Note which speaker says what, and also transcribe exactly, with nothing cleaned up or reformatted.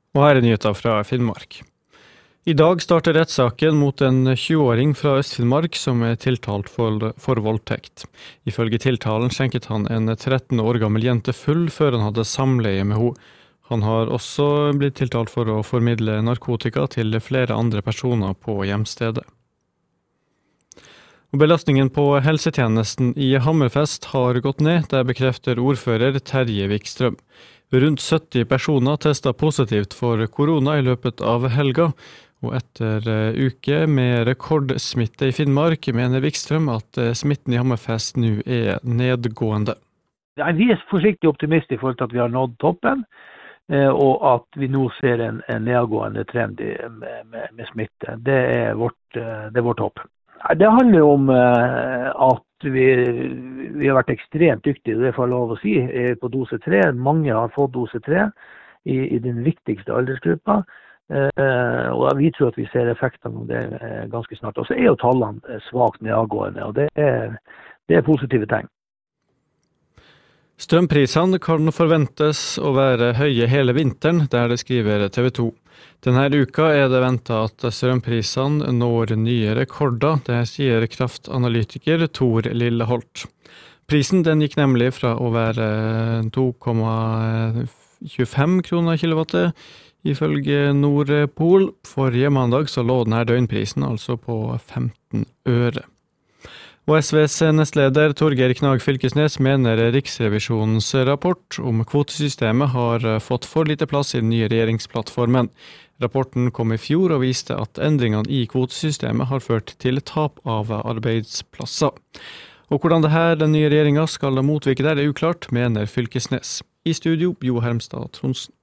Speaker 1: Og her er nyheter fra Finnmark. I dag starter rettssaken mot en tjue-åring fra Øst-Finnmark som er tiltalt for, for voldtekt. Ifølge tiltalen skjenket han en tretten år gammel jente full før han hadde samleie med henne. Han har også blitt tiltalt for å formidle narkotika til flere andre personer på hjemstedet. Og belastningen på helsetjenesten i Hammerfest har gått ned, det bekrefter ordfører Terje Wikstrøm. Rundt sytti personer testet positivt for korona i løpet av helga, og etter uke med rekordsmitte i Finnmark mener Wikstrøm at smitten i Hammerfest nå er nedgående.
Speaker 2: Ja, vi er forsiktig optimister i forhold til at vi har nådd toppen, og at vi nå ser en, en nedgående trend med, med, med smitte. Det er vårt, det er vårt håp. Det handler om at vi, vi har vært ekstremt dyktige, det får jeg lov å si, på dose tre. Mange har fått dose tre i, i den viktigste aldersgruppa, og vi tror at vi ser effektene av det ganske snart. Og så er jo tallene svakt nedgående, og det er, det er positive tegn.
Speaker 1: Strømprisene kan forventes å være høye hele vinteren, der det skriver T V to. Denne uka er det ventet at strømprisene når nye rekorder, det sier kraftanalytiker Tor Lilleholt. Prisen den gikk nemlig fra å være to komma tjuefem kroner kilowattet, ifølge Nordpol. Forrige mandag så lå denne døgnprisen altså på femten øre. Og S Vs nestleder Torgeir Knag Fylkesnes mener Riksrevisjonens rapport om kvotesystemet har fått for lite plass i den nye regjeringsplattformen. Rapporten kom i fjor og viste at endringene i kvotesystemet har ført til tap av arbeidsplasser. Og hvordan det her den nye regjeringen skal motvirke det er uklart, mener Fylkesnes. I studio, Jo Hermstad Tronsen.